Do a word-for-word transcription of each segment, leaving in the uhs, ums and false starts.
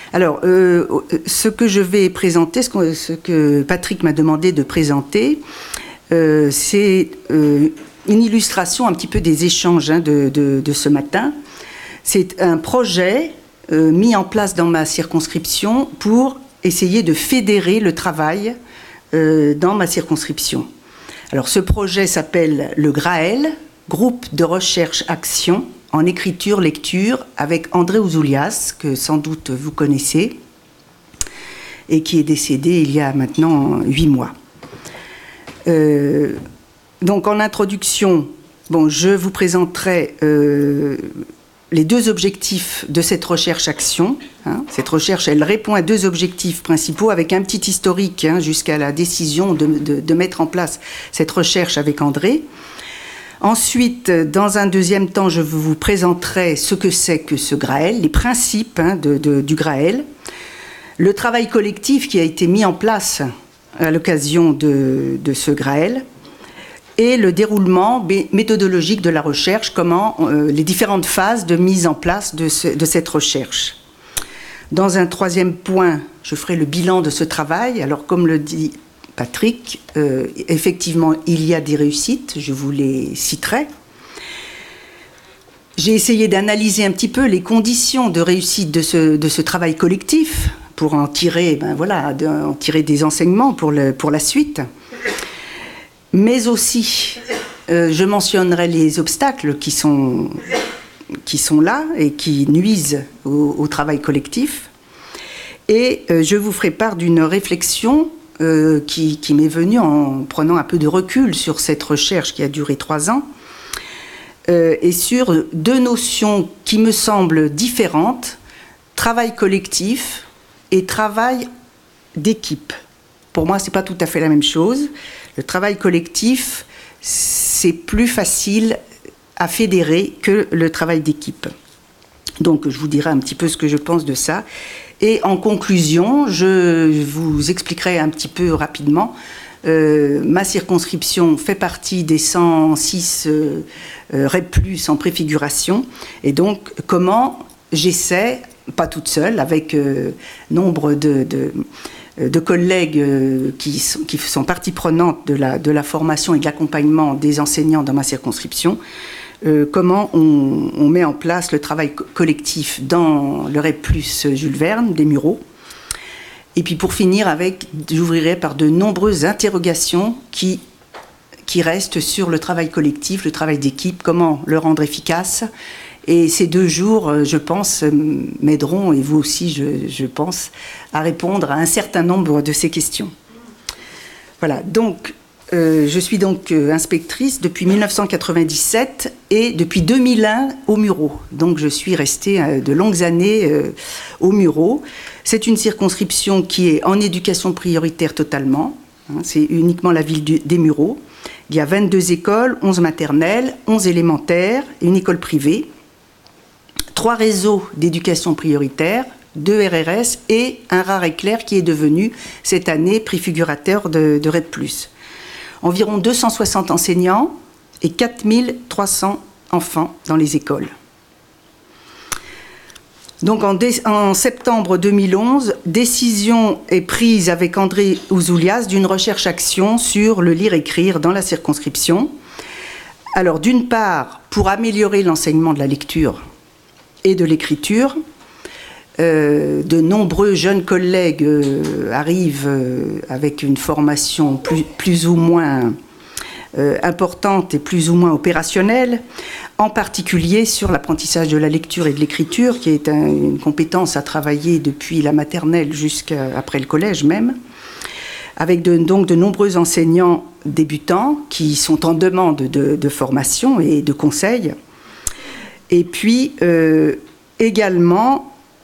Alors, euh, ce que je vais présenter, ce que, ce que Patrick m'a demandé de présenter, euh, c'est euh, une illustration un petit peu des échanges hein, de, de, de ce matin. C'est un projet euh, mis en place dans ma circonscription pour essayer de fédérer le travail euh, dans ma circonscription. Alors, ce projet s'appelle le GRAEL, Groupe de Recherche Action en écriture, lecture, avec André Ouzoulias, que sans doute vous connaissez, et qui est décédé il y a maintenant huit mois. Euh, donc en introduction, bon, je vous présenterai euh, les deux objectifs de cette recherche-action. Hein. Cette recherche, elle répond à deux objectifs principaux, avec un petit historique hein, jusqu'à la décision de, de, de mettre en place cette recherche avec André. Ensuite, dans un deuxième temps, je vous présenterai ce que c'est que ce GRAEL, les principes hein, de, de, du GRAEL, le travail collectif qui a été mis en place à l'occasion de, de ce GRAEL, et le déroulement méthodologique de la recherche, comment euh, les différentes phases de mise en place de, ce, de cette recherche. Dans un troisième point, je ferai le bilan de ce travail. Alors, comme le dit Patrick, euh, effectivement, il y a des réussites, je vous les citerai. J'ai essayé d'analyser un petit peu les conditions de réussite de ce, de ce travail collectif pour en tirer, ben voilà, de, en tirer des enseignements pour, le, pour la suite. Mais aussi, euh, je mentionnerai les obstacles qui sont, qui sont là et qui nuisent au, au travail collectif. Et euh, je vous ferai part d'une réflexion Euh, qui, qui m'est venu en prenant un peu de recul sur cette recherche qui a duré trois ans euh, et sur deux notions qui me semblent différentes, travail collectif et travail d'équipe. Pour moi, ce n'est pas tout à fait la même chose. Le travail collectif, c'est plus facile à fédérer que le travail d'équipe. Donc, je vous dirai un petit peu ce que je pense de ça. Et en conclusion, je vous expliquerai un petit peu rapidement. Euh, ma circonscription fait partie des cent six euh, euh, R E P plus en préfiguration. Et donc, comment j'essaie, pas toute seule, avec euh, nombre de, de, de collègues euh, qui, sont, qui sont partie prenante de la, de la formation et de l'accompagnement des enseignants dans ma circonscription, Euh, comment on, on met en place le travail co- collectif dans le R E P plus Jules Verne, des Mureaux. Et puis pour finir avec, j'ouvrirai par de nombreuses interrogations qui, qui restent sur le travail collectif, le travail d'équipe, comment le rendre efficace. Et ces deux jours, je pense, m'aideront, et vous aussi, je, je pense, à répondre à un certain nombre de ces questions. Voilà, donc... Euh, je suis donc euh, inspectrice depuis mille neuf cent quatre-vingt-dix-sept et depuis deux mille un au Mureaux. Donc je suis restée euh, de longues années euh, au Mureaux. C'est une circonscription qui est en éducation prioritaire totalement. Hein, c'est uniquement la ville du, des Mureaux. Il y a vingt-deux écoles, onze maternelles, onze élémentaires, une école privée, trois réseaux d'éducation prioritaire, deux R R S et un rare éclair qui est devenu cette année préfigurateur de, de R E P plus. Environ deux cent soixante enseignants et quatre mille trois cents enfants dans les écoles. Donc en, dé- en septembre deux mille onze, décision est prise avec André Ouzoulias d'une recherche-action sur le lire-écrire dans la circonscription. Alors d'une part, pour améliorer l'enseignement de la lecture et de l'écriture, Euh, de nombreux jeunes collègues euh, arrivent euh, avec une formation plus, plus ou moins euh, importante et plus ou moins opérationnelle, en particulier sur l'apprentissage de la lecture et de l'écriture, qui est un, une compétence à travailler depuis la maternelle jusqu'après le collège même, avec de, donc de nombreux enseignants débutants qui sont en demande de, de formation et de conseils. Et puis euh, également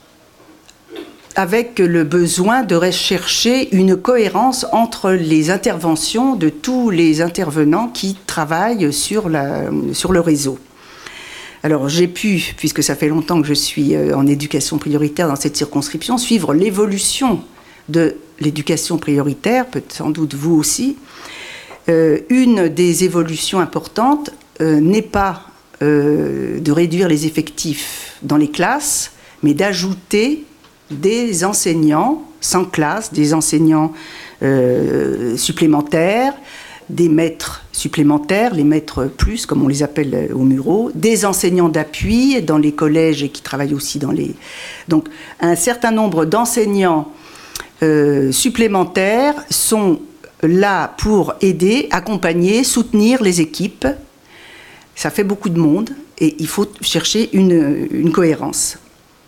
avec le besoin de rechercher une cohérence entre les interventions de tous les intervenants qui travaillent sur, la, sur le réseau. Alors j'ai pu, puisque ça fait longtemps que je suis en éducation prioritaire dans cette circonscription, suivre l'évolution de l'éducation prioritaire, peut-être sans doute vous aussi. Euh, une des évolutions importantes euh, n'est pas euh, de réduire les effectifs dans les classes, mais d'ajouter des enseignants sans classe, des enseignants euh, supplémentaires, des maîtres supplémentaires, les maîtres plus, comme on les appelle au Murau, des enseignants d'appui dans les collèges et qui travaillent aussi dans les... Donc, un certain nombre d'enseignants euh, supplémentaires sont là pour aider, accompagner, soutenir les équipes. Ça fait beaucoup de monde et il faut chercher une, une cohérence.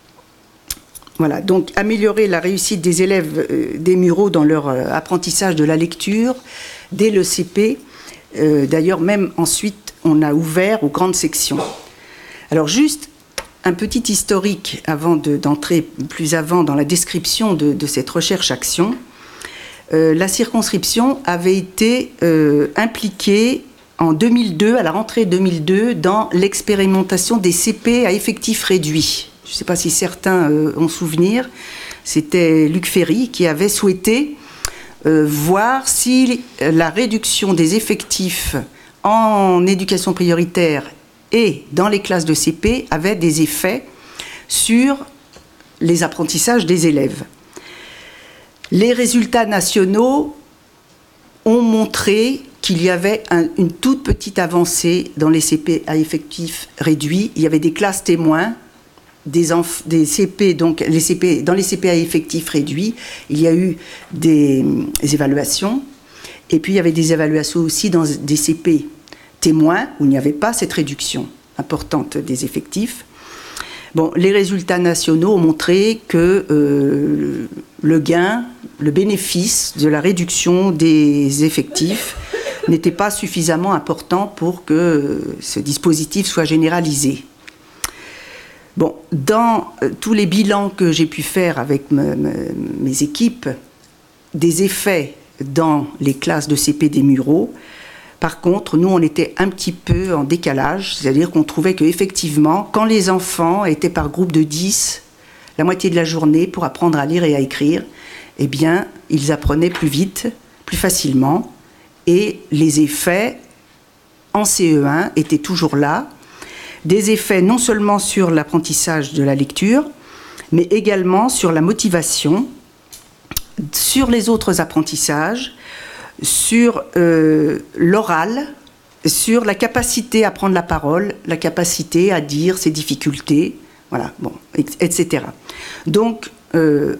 Voilà, donc améliorer la réussite des élèves euh, des Murau dans leur euh, apprentissage de la lecture dès le C P. Euh, D'ailleurs, même ensuite, on a ouvert aux grandes sections. Alors, juste un petit historique avant d'entrer de, plus avant dans la description de, de cette recherche-action. Euh, la circonscription avait été euh, impliquée en deux mille deux, à la rentrée deux mille deux, dans l'expérimentation des C P à effectif réduit. Je ne sais pas si certains euh, ont souvenir, c'était Luc Ferry qui avait souhaité euh, voir si la réduction des effectifs en éducation prioritaire et dans les classes de C P avait des effets sur les apprentissages des élèves. Les résultats nationaux ont montré qu'il y avait un, une toute petite avancée dans les C P à effectif réduit. Il y avait des classes témoins. Des, des C P, donc les C P, dans les C P à effectif réduit, il y a eu des, des évaluations, et puis il y avait des évaluations aussi dans des C P témoins, où il n'y avait pas cette réduction importante des effectifs. Bon, les résultats nationaux ont montré que euh, le gain, le bénéfice de la réduction des effectifs n'était pas suffisamment important pour que ce dispositif soit généralisé. Bon, dans euh, tous les bilans que j'ai pu faire avec me, me, mes équipes, des effets dans les classes de C P des Murau, par contre, nous, on était un petit peu en décalage, c'est-à-dire qu'on trouvait qu'effectivement, quand les enfants étaient par groupe de dix, la moitié de la journée pour apprendre à lire et à écrire, eh bien, ils apprenaient plus vite, plus facilement, et les effets en C E un étaient toujours là. Des effets non seulement sur l'apprentissage de la lecture, mais également sur la motivation, sur les autres apprentissages, sur euh, l'oral, sur la capacité à prendre la parole, la capacité à dire ses difficultés, voilà, bon, et cetera. Donc, euh,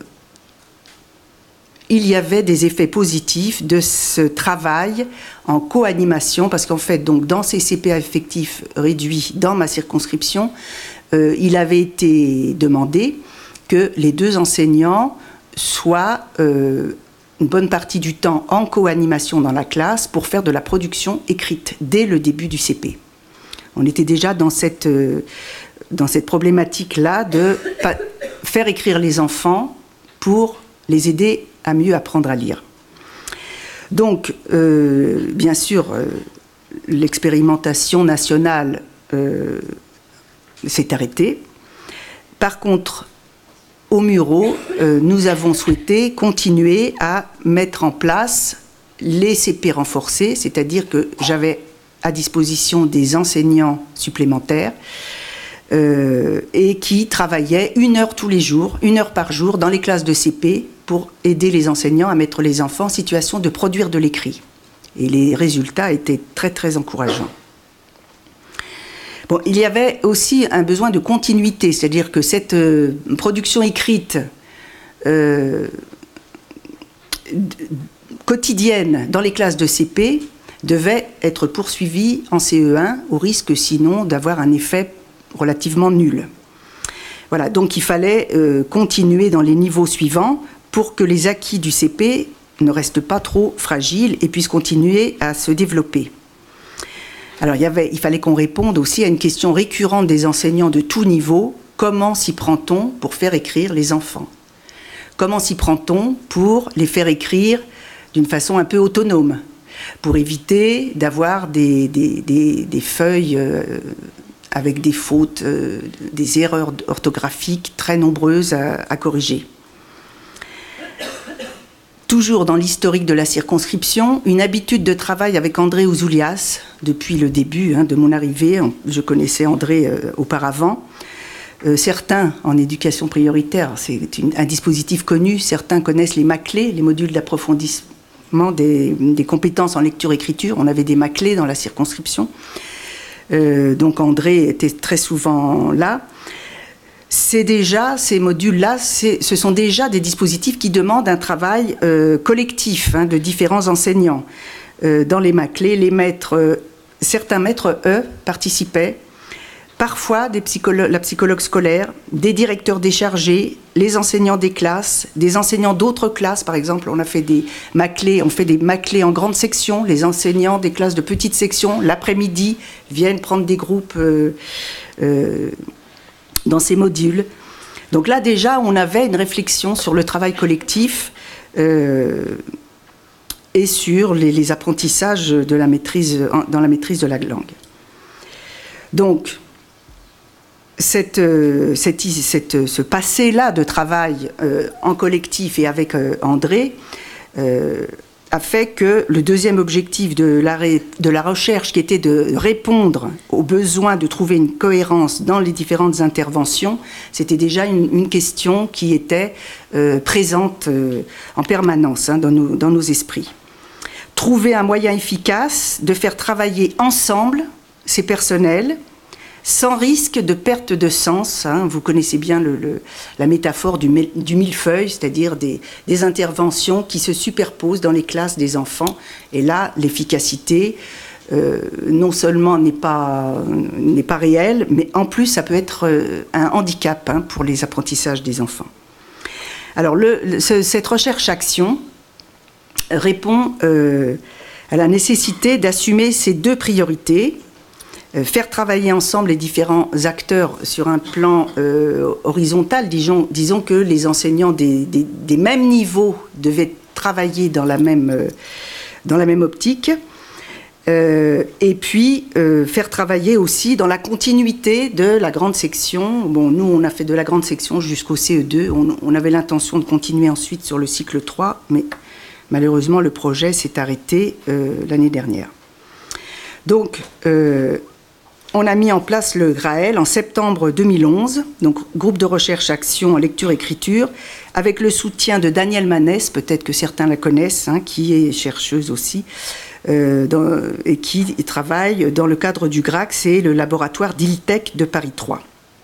il y avait des effets positifs de ce travail en co-animation, parce qu'en fait, donc, dans ces C P à effectifs réduits, dans ma circonscription, euh, il avait été demandé que les deux enseignants soient euh, une bonne partie du temps en co-animation dans la classe pour faire de la production écrite dès le début du C P. On était déjà dans cette, euh, dans cette problématique-là de faire écrire les enfants pour les aider à mieux apprendre à lire. Donc, euh, bien sûr, euh, l'expérimentation nationale euh, s'est arrêtée. Par contre, au Murau, euh, nous avons souhaité continuer à mettre en place les C P renforcés, c'est-à-dire que j'avais à disposition des enseignants supplémentaires euh, et qui travaillaient une heure tous les jours, une heure par jour dans les classes de C P pour aider les enseignants à mettre les enfants en situation de produire de l'écrit. Et les résultats étaient très très encourageants. Bon, il y avait aussi un besoin de continuité, c'est-à-dire que cette euh, production écrite euh, quotidienne dans les classes de C P devait être poursuivie en C E un, au risque sinon d'avoir un effet relativement nul. Voilà, donc il fallait euh, continuer dans les niveaux suivants pour que les acquis du C P ne restent pas trop fragiles et puissent continuer à se développer. Alors, il, y avait, il fallait qu'on réponde aussi à une question récurrente des enseignants de tout niveau. Comment s'y prend-on pour faire écrire les enfants? Comment s'y prend-on pour les faire écrire d'une façon un peu autonome, pour éviter d'avoir des, des, des, des feuilles euh, avec des fautes, euh, des erreurs orthographiques très nombreuses à, à corriger? Toujours dans l'historique de la circonscription, une habitude de travail avec André Ouzoulias, depuis le début hein, de mon arrivée, je connaissais André euh, auparavant, Euh, certains, en éducation prioritaire, c'est un dispositif connu, certains connaissent les MACLÉ, les modules d'approfondissement des, des compétences en lecture-écriture. On avait des MACLÉ dans la circonscription. Euh, donc André était très souvent là. C'est déjà, ces modules-là, ce sont déjà des dispositifs qui demandent un travail euh, collectif hein, de différents enseignants. Euh, dans les MACLÉ, les maîtres, euh, certains maîtres, eux, participaient. Parfois, des psycholo- la psychologue scolaire, des directeurs déchargés, les enseignants des classes, des enseignants d'autres classes. Par exemple, on a fait des MACLÉ, on fait des MACLÉ en grande section. Les enseignants des classes de petite section, l'après-midi, viennent prendre des groupes euh, euh, dans ces modules. Donc là, déjà, on avait une réflexion sur le travail collectif euh, et sur les, les apprentissages de la maîtrise, dans la maîtrise de la langue. Donc, cette, cette, cette, ce passé-là de travail euh, en collectif et avec euh, André euh, a fait que le deuxième objectif de la, de la recherche, qui était de répondre aux besoins de trouver une cohérence dans les différentes interventions, c'était déjà une, une question qui était euh, présente euh, en permanence hein, dans, nos, dans nos esprits. Trouver un moyen efficace de faire travailler ensemble ces personnels, sans risque de perte de sens. Hein. Vous connaissez bien le, le, la métaphore du, du millefeuille, c'est-à-dire des, des interventions qui se superposent dans les classes des enfants. Et là, l'efficacité, euh, non seulement n'est pas, n'est pas réelle, mais en plus, ça peut être euh, un handicap hein, pour les apprentissages des enfants. Alors, le, le, ce, cette recherche-action répond euh, à la nécessité d'assumer ces deux priorités. Faire travailler ensemble les différents acteurs sur un plan euh, horizontal, disons, disons que les enseignants des, des, des mêmes niveaux devaient travailler dans la même, euh, dans la même optique, euh, et puis euh, faire travailler aussi dans la continuité de la grande section. Bon, nous, on a fait de la grande section jusqu'au C E deux, on, on avait l'intention de continuer ensuite sur le cycle trois, mais malheureusement, le projet s'est arrêté euh, l'année dernière. Donc, euh, on a mis en place le GRAEL en septembre deux mille onze, donc groupe de recherche-action en lecture-écriture, avec le soutien de Danielle Manès, peut-être que certains la connaissent, hein, qui est chercheuse aussi, euh, dans, et qui travaille dans le cadre du G R A C, c'est le laboratoire d'Iltech de Paris trois.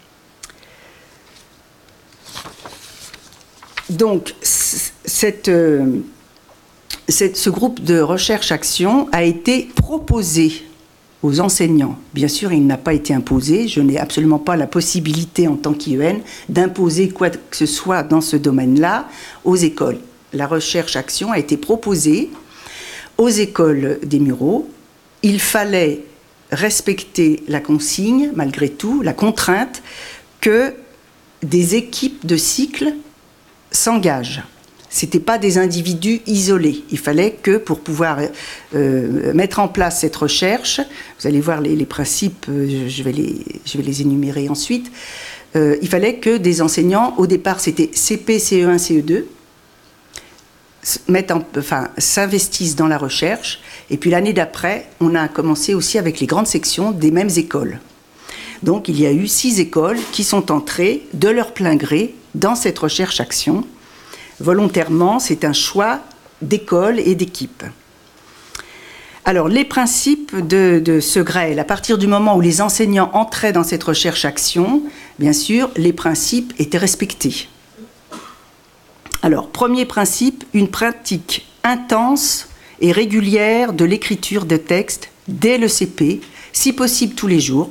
Donc, cette, euh, cette, ce groupe de recherche-action a été proposé aux enseignants. Bien sûr, il n'a pas été imposé. Je n'ai absolument pas la possibilité, en tant qu'I E N, d'imposer quoi que ce soit dans ce domaine-là aux écoles. La recherche-action a été proposée aux écoles des Mureaux. Il fallait respecter la consigne, malgré tout, la contrainte, que des équipes de cycle s'engagent. Ce n'étaient pas des individus isolés. Il fallait que, pour pouvoir euh, mettre en place cette recherche, vous allez voir les, les principes, euh, je, vais les, je vais les énumérer ensuite, euh, il fallait que des enseignants, au départ c'était C P, C E un, C E deux, mettent en, enfin, s'investissent dans la recherche, et puis l'année d'après, on a commencé aussi avec les grandes sections des mêmes écoles. Donc il y a eu six écoles qui sont entrées de leur plein gré dans cette recherche-action. Volontairement, c'est un choix d'école et d'équipe. Alors, les principes de, de ce GRAEL, à partir du moment où les enseignants entraient dans cette recherche-action, bien sûr, les principes étaient respectés. Alors, premier principe, une pratique intense et régulière de l'écriture de textes dès le C P, si possible tous les jours.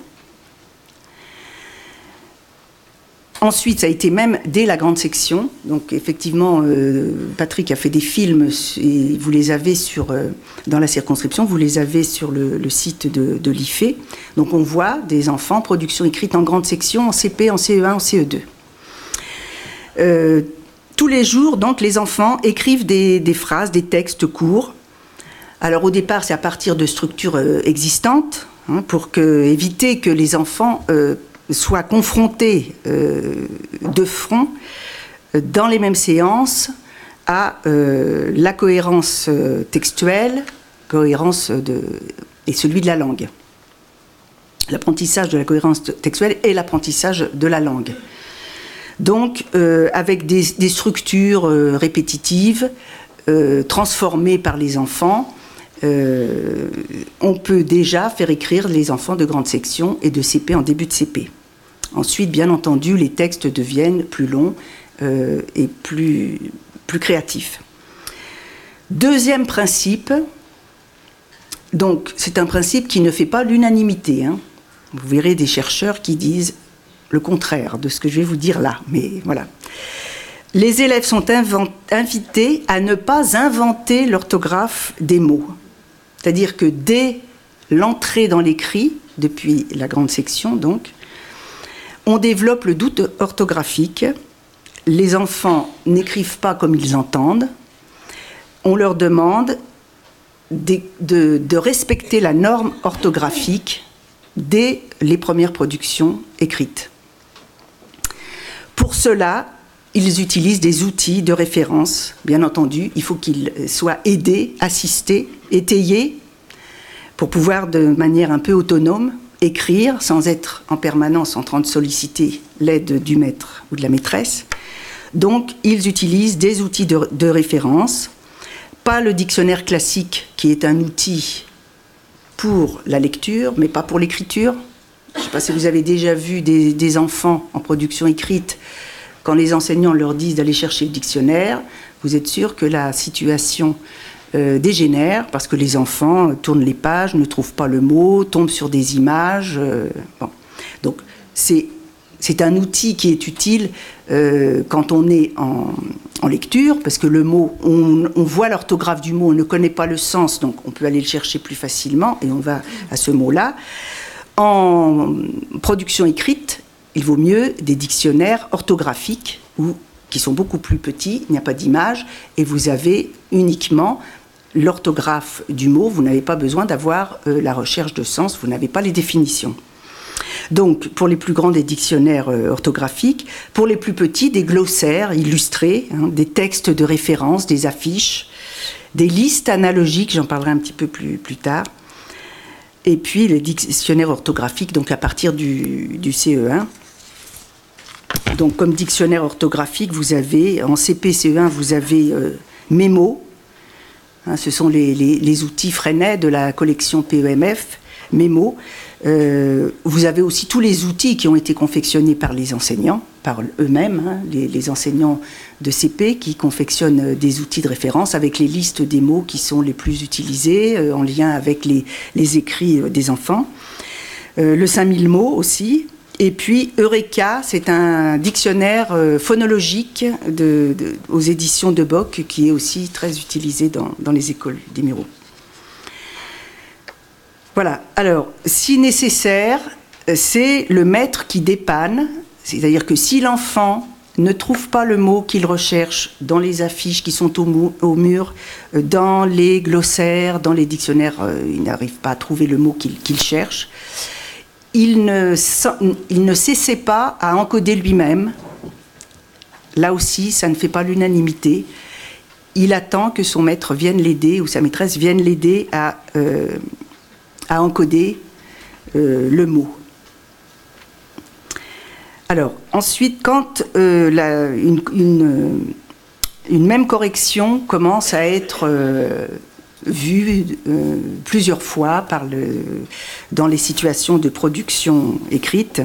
Ensuite, ça a été même dès la grande section. Donc, effectivement, euh, Patrick a fait des films, et vous les avez sur, euh, dans la circonscription, vous les avez sur le, le site de, de l'I F E. Donc, on voit des enfants, production écrite en grande section, en C P, en C E un, en C E deux. Euh, tous les jours, donc, les enfants écrivent des, des phrases, des textes courts. Alors, au départ, c'est à partir de structures euh, existantes, hein, pour que, éviter que les enfants euh, soient confrontés euh, de front euh, dans les mêmes séances à euh, la cohérence euh, textuelle, cohérence de, et celui de la langue. l'apprentissage de la cohérence textuelle et l'apprentissage de la langue. Donc, euh, avec des, des structures euh, répétitives, euh, transformées par les enfants, euh, on peut déjà faire écrire les enfants de grande section et de C P en début de C P. Ensuite, bien entendu, les textes deviennent plus longs euh, et plus, plus créatifs. Deuxième principe, donc c'est un principe qui ne fait pas l'unanimité, hein. Vous verrez des chercheurs qui disent le contraire de ce que je vais vous dire là, mais voilà. Les élèves sont invités à ne pas inventer l'orthographe des mots. C'est-à-dire que dès l'entrée dans l'écrit, depuis la grande section donc, on développe le doute orthographique. Les enfants n'écrivent pas comme ils entendent. On leur demande de, de, de respecter la norme orthographique dès les premières productions écrites. Pour cela, ils utilisent des outils de référence, bien entendu. Il faut qu'ils soient aidés, assistés, étayés, pour pouvoir, de manière un peu autonome, écrire sans être en permanence en train de solliciter l'aide du maître ou de la maîtresse. Donc, ils utilisent des outils de, de référence, pas le dictionnaire classique, qui est un outil pour la lecture, mais pas pour l'écriture. Je ne sais pas si vous avez déjà vu des, des enfants en production écrite, quand les enseignants leur disent d'aller chercher le dictionnaire, vous êtes sûr que la situation euh, dégénère, parce que les enfants tournent les pages, ne trouvent pas le mot, tombent sur des images. Euh, bon. Donc, c'est, c'est un outil qui est utile euh, quand on est en, en lecture, parce que le mot, on, on voit l'orthographe du mot, on ne connaît pas le sens, donc on peut aller le chercher plus facilement, et on va à ce mot-là. En production écrite, il vaut mieux des dictionnaires orthographiques ou, qui sont beaucoup plus petits, il n'y a pas d'image, et vous avez uniquement l'orthographe du mot, vous n'avez pas besoin d'avoir euh, la recherche de sens, vous n'avez pas les définitions. Donc, pour les plus grands, des dictionnaires euh, orthographiques, pour les plus petits, des glossaires illustrés, hein, des textes de référence, des affiches, des listes analogiques, j'en parlerai un petit peu plus, plus tard, et puis les dictionnaires orthographiques, donc à partir du, du C E un. Donc, comme dictionnaire orthographique, vous avez, en C P C E un, vous avez euh, Mémo, hein, ce sont les, les, les outils Freinet de la collection P E M F, Mémo. Euh, vous avez aussi tous les outils qui ont été confectionnés par les enseignants, par eux-mêmes, hein, les, les enseignants de C P qui confectionnent des outils de référence avec les listes des mots qui sont les plus utilisés, euh, en lien avec les, les écrits euh, des enfants. Euh, le cinq mille mots aussi. Et puis Eureka, c'est un dictionnaire euh, phonologique de, de, aux éditions de Bock qui est aussi très utilisé dans, dans les écoles des Mureaux. Voilà. Alors, si nécessaire, c'est le maître qui dépanne, c'est-à-dire que si l'enfant ne trouve pas le mot qu'il recherche dans les affiches qui sont au, mou- au mur, dans les glossaires, dans les dictionnaires, euh, il n'arrive pas à trouver le mot qu'il, qu'il cherche, il ne, il ne s'essaie pas à encoder lui-même. Là aussi, ça ne fait pas l'unanimité. Il attend que son maître vienne l'aider ou sa maîtresse vienne l'aider à, euh, à encoder euh, le mot. Alors, ensuite, quand euh, la, une, une, une même correction commence à être euh, vue euh, plusieurs fois par le, dans les situations de production écrite,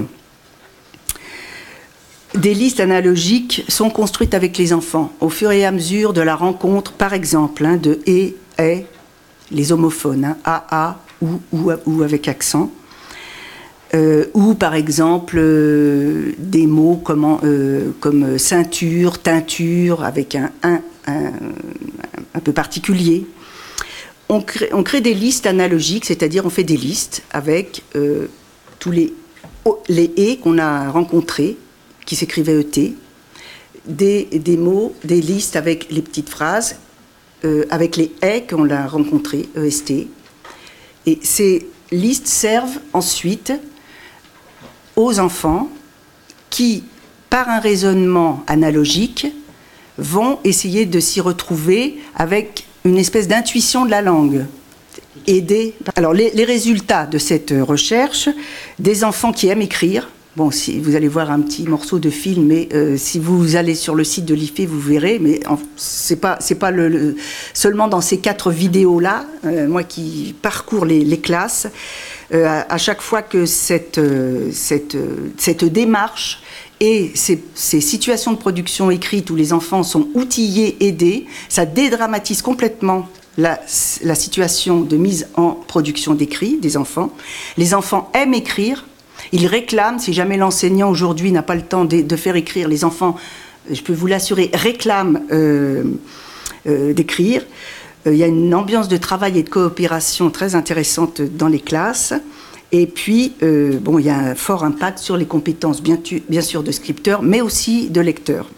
des listes analogiques sont construites avec les enfants au fur et à mesure de la rencontre, par exemple, hein, de et, est, les homophones, hein, a, a, ou, ou, ou avec accent. Euh, ou par exemple euh, des mots comme, euh, comme ceinture, teinture, avec un un, un, un peu particulier. On crée, on crée des listes analogiques, c'est-à-dire on fait des listes avec euh, tous les, les et qu'on a rencontrés, qui s'écrivaient E T, des, des mots, des listes avec les petites phrases, euh, avec les et qu'on a rencontrés, E S T. Et ces listes servent ensuite aux enfants qui, par un raisonnement analogique, vont essayer de s'y retrouver avec une espèce d'intuition de la langue. aider. Alors, les, les résultats de cette recherche, des enfants qui aiment écrire. Bon, si, vous allez voir un petit morceau de film, mais euh, si vous allez sur le site de l'I F E, vous verrez. Mais c'est pas, c'est pas le, le, seulement dans ces quatre vidéos-là, euh, moi qui parcours les, les classes, euh, à, à chaque fois que cette, euh, cette, euh, cette démarche et ces, ces situations de production écrites où les enfants sont outillés, aidés, ça dédramatise complètement La, la situation de mise en production d'écrit des enfants. Les enfants aiment écrire, ils réclament, si jamais l'enseignant aujourd'hui n'a pas le temps de, de faire écrire, les enfants, je peux vous l'assurer, réclament euh, euh, d'écrire. Euh, il y a une ambiance de travail et de coopération très intéressante dans les classes. Et puis, euh, bon, il y a un fort impact sur les compétences, bien, tu, bien sûr, de scripteurs, mais aussi de lecteurs.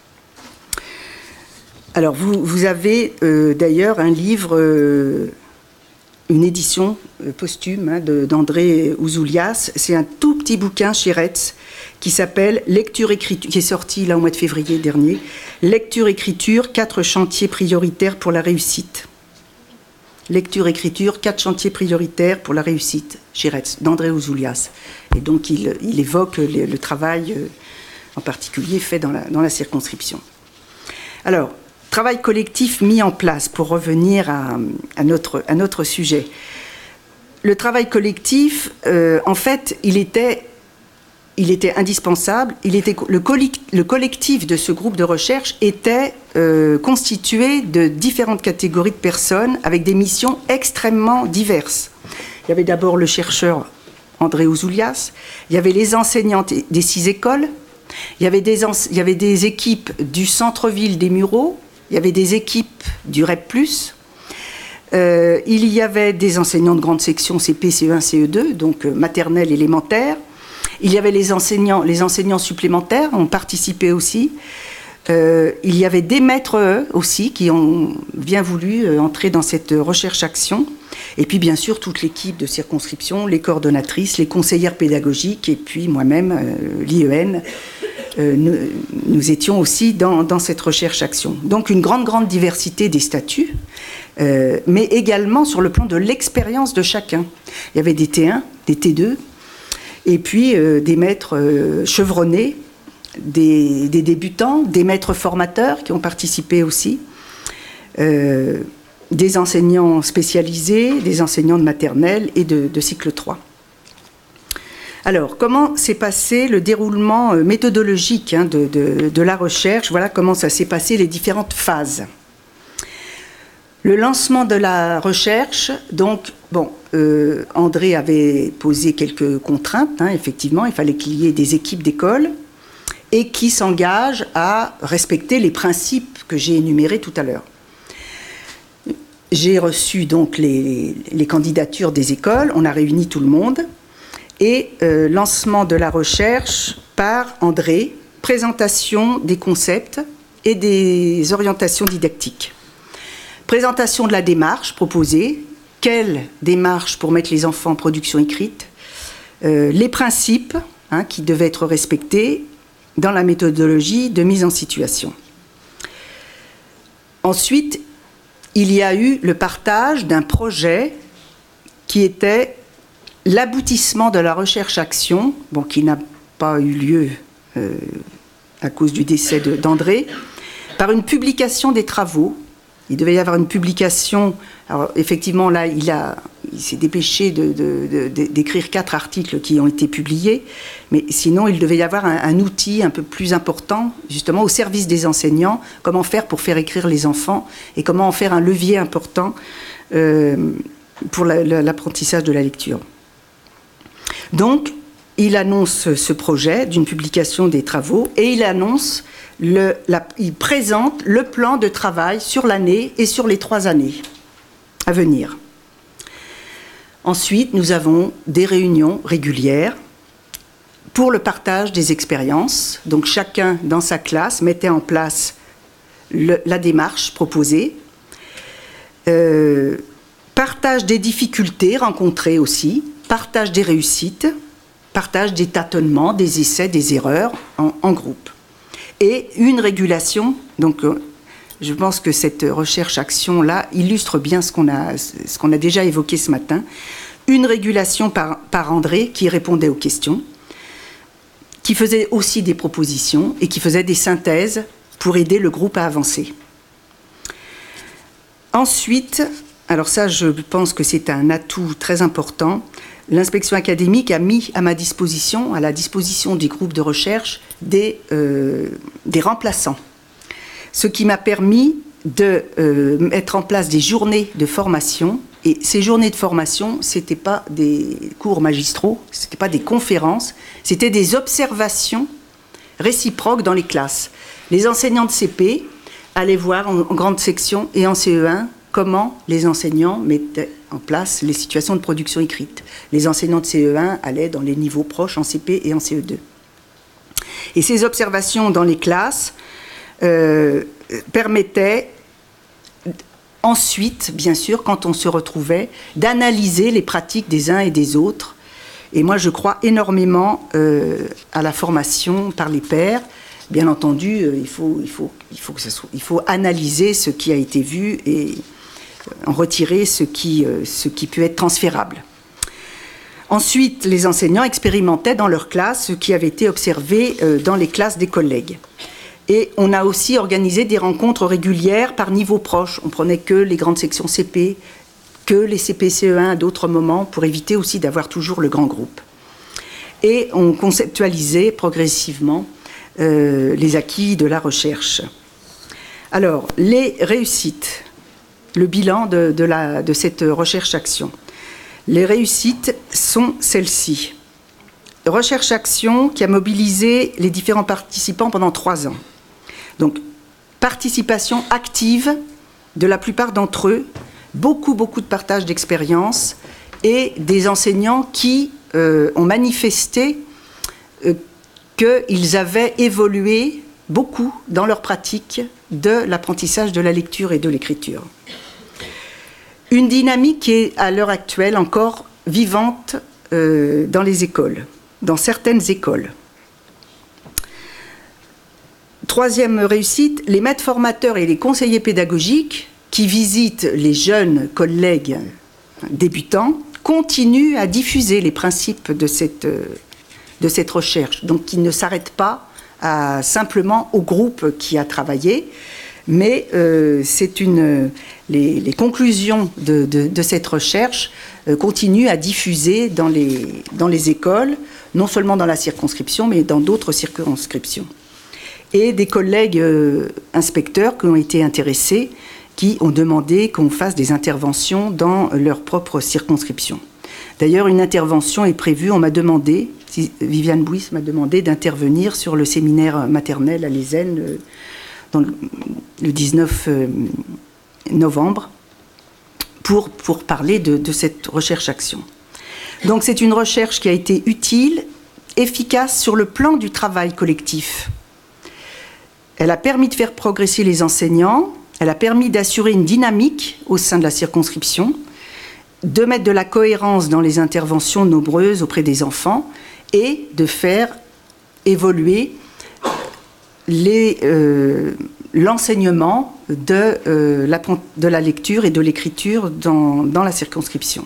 Alors, vous, vous avez euh, d'ailleurs un livre, euh, une édition euh, posthume hein, d'André Ouzoulias. C'est un tout petit bouquin chez Retz qui s'appelle Lecture-écriture, qui est sorti là au mois de février dernier. Lecture-écriture, quatre chantiers prioritaires pour la réussite. Lecture-écriture, quatre chantiers prioritaires pour la réussite chez Retz, d'André Ouzoulias. Et donc, il, il évoque le, le travail euh, en particulier fait dans la, dans la circonscription. Alors, travail collectif mis en place, pour revenir à, à, notre, à notre sujet. Le travail collectif, euh, en fait, il était, il était indispensable. Il était, le, le collectif de ce groupe de recherche était euh, constitué de différentes catégories de personnes avec des missions extrêmement diverses. Il y avait d'abord le chercheur André Ouzoulias, il y avait les enseignants des six écoles, il y avait des, il y avait des équipes du centre-ville des Mureaux, il y avait des équipes du R E P plus, euh, il y avait des enseignants de grande section C P, C E un, C E deux, donc euh, maternelle, élémentaire. Il y avait les enseignants, les enseignants supplémentaires ont participé aussi. Euh, il y avait des maîtres eux, aussi qui ont bien voulu euh, entrer dans cette recherche-action. Et puis bien sûr toute l'équipe de circonscription, les coordonnatrices, les conseillères pédagogiques et puis moi-même, euh, l'I E N. Euh, nous, nous étions aussi dans, dans cette recherche-action. Donc une grande, grande diversité des statuts, euh, mais également sur le plan de l'expérience de chacun. Il y avait des T un, des T deux, et puis euh, des maîtres euh, chevronnés, des, des débutants, des maîtres formateurs qui ont participé aussi, euh, des enseignants spécialisés, des enseignants de maternelle et de, de cycle trois. Alors, comment s'est passé le déroulement méthodologique hein, de, de, de la recherche? Voilà comment ça s'est passé, les différentes phases. Le lancement de la recherche, donc, bon, euh, André avait posé quelques contraintes, hein, effectivement, il fallait qu'il y ait des équipes d'école et qui s'engagent à respecter les principes que j'ai énumérés tout à l'heure. J'ai reçu donc les, les candidatures des écoles, on a réuni tout le monde. Et euh, lancement de la recherche par André, présentation des concepts et des orientations didactiques. Présentation de la démarche proposée, quelle démarche pour mettre les enfants en production écrite, euh, les principes hein, qui devaient être respectés dans la méthodologie de mise en situation. Ensuite, il y a eu le partage d'un projet qui était l'aboutissement de la recherche-action, bon, qui n'a pas eu lieu euh, à cause du décès d'André, par une publication des travaux. Il devait y avoir une publication. Alors, effectivement, là, il, a, il s'est dépêché de, de, de, d'écrire quatre articles qui ont été publiés, mais sinon, il devait y avoir un, un outil un peu plus important, justement, au service des enseignants, comment faire pour faire écrire les enfants et comment en faire un levier important euh, pour la, la, l'apprentissage de la lecture. Donc, il annonce ce projet d'une publication des travaux et il annonce, le, la, il présente le plan de travail sur l'année et sur les trois années à venir. Ensuite, nous avons des réunions régulières pour le partage des expériences. Donc, chacun dans sa classe mettait en place le, la démarche proposée. Euh, partage des difficultés rencontrées aussi. Partage des réussites, partage des tâtonnements, des essais, des erreurs en, en groupe. Et une régulation, donc Je pense que cette recherche-action-là illustre bien ce qu'on a, ce qu'on a déjà évoqué ce matin. Une régulation par, par André qui répondait aux questions, qui faisait aussi des propositions et qui faisait des synthèses pour aider le groupe à avancer. Ensuite, alors ça, je pense que c'est un atout très important, l'inspection académique a mis à ma disposition, à la disposition du groupe de recherche, des, euh, des remplaçants. Ce qui m'a permis de euh, mettre en place des journées de formation. Et ces journées de formation, ce n'étaient pas des cours magistraux, ce n'étaient pas des conférences, c'était des observations réciproques dans les classes. Les enseignants de C P allaient voir en, en grande section et en C E un comment les enseignants mettaient en place les situations de production écrite. Les enseignants de C E un allaient dans les niveaux proches en C P et en C E deux. Et ces observations dans les classes euh, permettaient ensuite, bien sûr, quand on se retrouvait, d'analyser les pratiques des uns et des autres. Et moi, je crois énormément euh, à la formation par les pairs. Bien entendu, euh, il, faut, il, faut, il, faut que ce soit, il faut analyser ce qui a été vu et en retirer ce qui, euh, ce qui peut être transférable. Ensuite, les enseignants expérimentaient dans leur classe ce qui avait été observé euh, dans les classes des collègues. Et on a aussi organisé des rencontres régulières par niveau proche. On prenait que les grandes sections C P, que les C P C E un à d'autres moments, pour éviter aussi d'avoir toujours le grand groupe. Et on conceptualisait progressivement euh, les acquis de la recherche. Alors, les réussites, le bilan de, de, la, de cette recherche-action. Les réussites sont celles-ci. Recherche-action qui a mobilisé les différents participants pendant trois ans. Donc, participation active de la plupart d'entre eux, beaucoup, beaucoup de partage d'expériences et des enseignants qui euh, ont manifesté euh, qu'ils avaient évolué beaucoup dans leur pratique de l'apprentissage de la lecture et de l'écriture. Une dynamique qui est à l'heure actuelle encore vivante euh, dans les écoles, dans certaines écoles. Troisième réussite, les maîtres formateurs et les conseillers pédagogiques qui visitent les jeunes collègues débutants continuent à diffuser les principes de cette, de cette recherche. Donc, ils ne s'arrêtent pas à, simplement au groupe qui a travaillé, mais euh, c'est une, les, les conclusions de, de, de cette recherche euh, continuent à diffuser dans les, dans les écoles, non seulement dans la circonscription, mais dans d'autres circonscriptions. Et des collègues euh, inspecteurs qui ont été intéressés, qui ont demandé qu'on fasse des interventions dans leur propre circonscription. D'ailleurs, une intervention est prévue, on m'a demandé, Viviane Bouis m'a demandé d'intervenir sur le séminaire maternel à l'Ézène euh, dans le, le dix-neuf novembre pour, pour parler de, de cette recherche-action. Donc c'est une recherche qui a été utile, efficace sur le plan du travail collectif. Elle a permis de faire progresser les enseignants, elle a permis d'assurer une dynamique au sein de la circonscription, de mettre de la cohérence dans les interventions nombreuses auprès des enfants et de faire évoluer les, euh, l'enseignement de, euh, la, de la lecture et de l'écriture dans, dans la circonscription.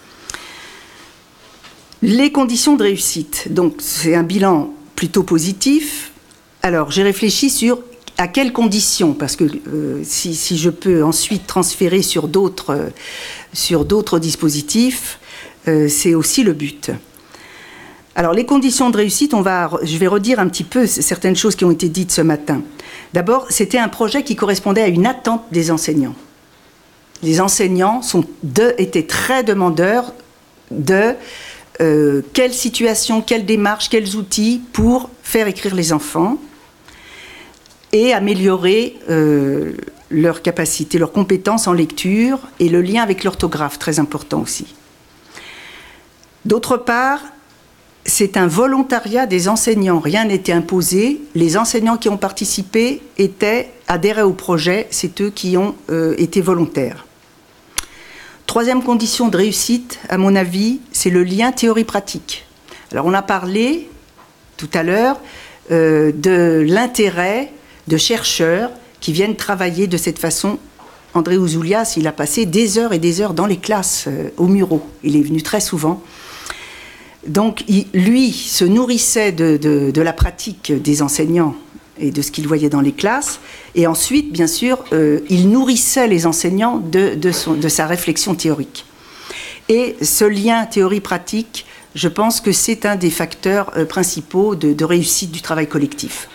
Les conditions de réussite, donc c'est un bilan plutôt positif. Alors, j'ai réfléchi sur à quelles conditions, parce que euh, si, si je peux ensuite transférer sur d'autres, euh, sur d'autres dispositifs, euh, c'est aussi le but. Alors, les conditions de réussite, on va, je vais redire un petit peu certaines choses qui ont été dites ce matin. D'abord, c'était un projet qui correspondait à une attente des enseignants. Les enseignants sont de, étaient très demandeurs de euh, quelle situation, quelle démarche, quels outils pour faire écrire les enfants et améliorer euh, leur capacité, leurs compétences en lecture et le lien avec l'orthographe, très important aussi. D'autre part, c'est un volontariat des enseignants, rien n'était imposé. Les enseignants qui ont participé étaient adhérés au projet, c'est eux qui ont euh, été volontaires. Troisième condition de réussite, à mon avis, c'est le lien théorie-pratique. Alors on a parlé tout à l'heure euh, de l'intérêt de chercheurs qui viennent travailler de cette façon. André Ouzoulias, il a passé des heures et des heures dans les classes, euh, au Murau. Il est venu très souvent. Donc, il, lui se nourrissait de, de, de la pratique des enseignants et de ce qu'il voyait dans les classes. Et ensuite, bien sûr, euh, il nourrissait les enseignants de, de, son, de sa réflexion théorique. Et ce lien théorie-pratique, je pense que c'est un des facteurs euh, principaux de, de réussite du travail collectif.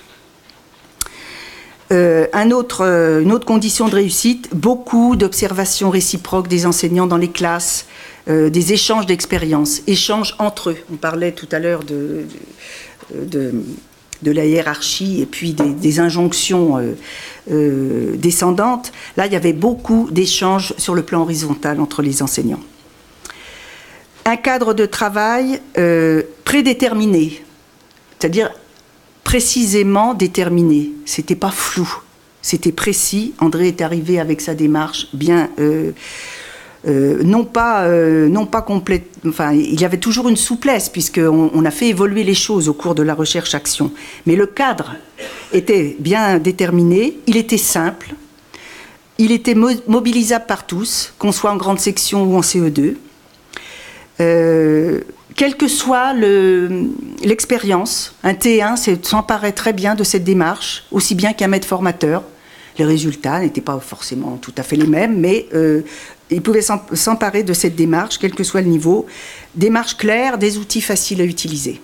Euh, un autre, euh, une autre condition de réussite, beaucoup d'observations réciproques des enseignants dans les classes, euh, des échanges d'expériences, échanges entre eux. On parlait tout à l'heure de, de, de, de la hiérarchie et puis des, des injonctions euh, euh, descendantes. Là, il y avait beaucoup d'échanges sur le plan horizontal entre les enseignants. Un cadre de travail euh, prédéterminé, c'est-à-dire précisément déterminé. C'était pas flou, c'était précis. André est arrivé avec sa démarche bien, euh, euh, non pas, euh, non pas complète. Enfin, il y avait toujours une souplesse puisqu'on on a fait évoluer les choses au cours de la recherche-action. Mais le cadre était bien déterminé, il était simple, il était mo mobilisable par tous, qu'on soit en grande section ou en C E deux. Euh, quelle que soit l'expérience, un T un s'emparait très bien de cette démarche, aussi bien qu'un maître formateur. Les résultats n'étaient pas forcément tout à fait les mêmes, mais euh, il pouvait s'emparer de cette démarche, quel que soit le niveau. Démarche claire, des outils faciles à utiliser.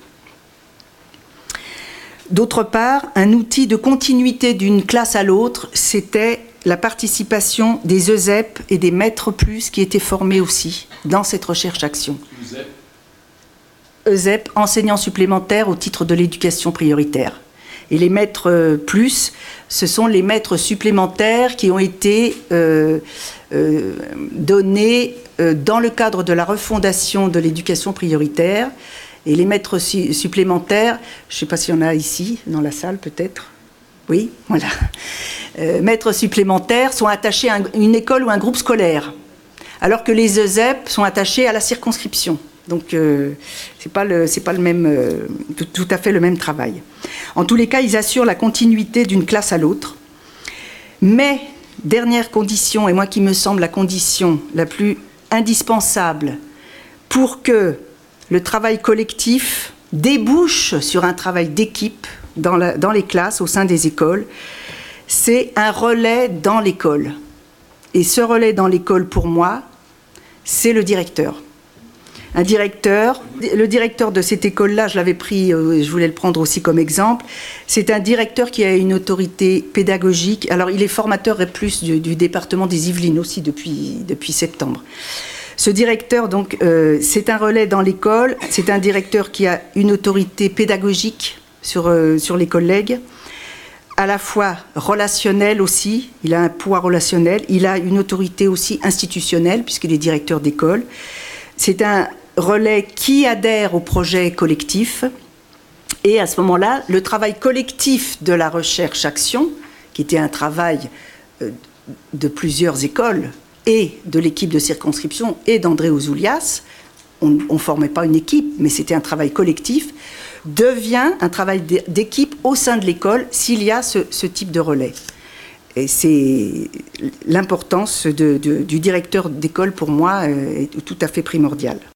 D'autre part, un outil de continuité d'une classe à l'autre, c'était la participation des E S E P et des maîtres plus qui étaient formés aussi dans cette recherche-action. E S E P, enseignants supplémentaires au titre de l'éducation prioritaire. Et les maîtres plus, ce sont les maîtres supplémentaires qui ont été euh, euh, donnés euh, dans le cadre de la refondation de l'éducation prioritaire. Et les maîtres su supplémentaires, je ne sais pas s'il y en a ici, dans la salle peut-être. Oui, voilà. Euh, maîtres supplémentaires sont attachés à une école ou un groupe scolaire, alors que les E S E P sont attachés à la circonscription. Donc, euh, c'est pas le, c'est pas le même, euh, tout, tout à fait le même travail. En tous les cas, ils assurent la continuité d'une classe à l'autre. Mais, dernière condition, et moi qui me semble la condition la plus indispensable pour que le travail collectif débouche sur un travail d'équipe dans, la, dans les classes, au sein des écoles, c'est un relais dans l'école. Et ce relais dans l'école, pour moi, c'est le directeur. Un directeur, le directeur de cette école-là, je l'avais pris, euh, je voulais le prendre aussi comme exemple, c'est un directeur qui a une autorité pédagogique. Alors, il est formateur et plus du, du département des Yvelines aussi depuis, depuis septembre. Ce directeur, donc, euh, c'est un relais dans l'école, c'est un directeur qui a une autorité pédagogique sur, euh, sur les collègues, à la fois relationnel aussi, il a un poids relationnel, il a une autorité aussi institutionnelle, puisqu'il est directeur d'école. C'est un relais qui adhère au projet collectif. Et à ce moment-là, le travail collectif de la recherche-action, qui était un travail de plusieurs écoles, et de l'équipe de circonscription, et d'André Ouzoulias, on ne formait pas une équipe, mais c'était un travail collectif, devient un travail d'équipe au sein de l'école s'il y a ce, ce type de relais. Et c'est l'importance de, de, du directeur d'école, pour moi, est tout à fait primordiale.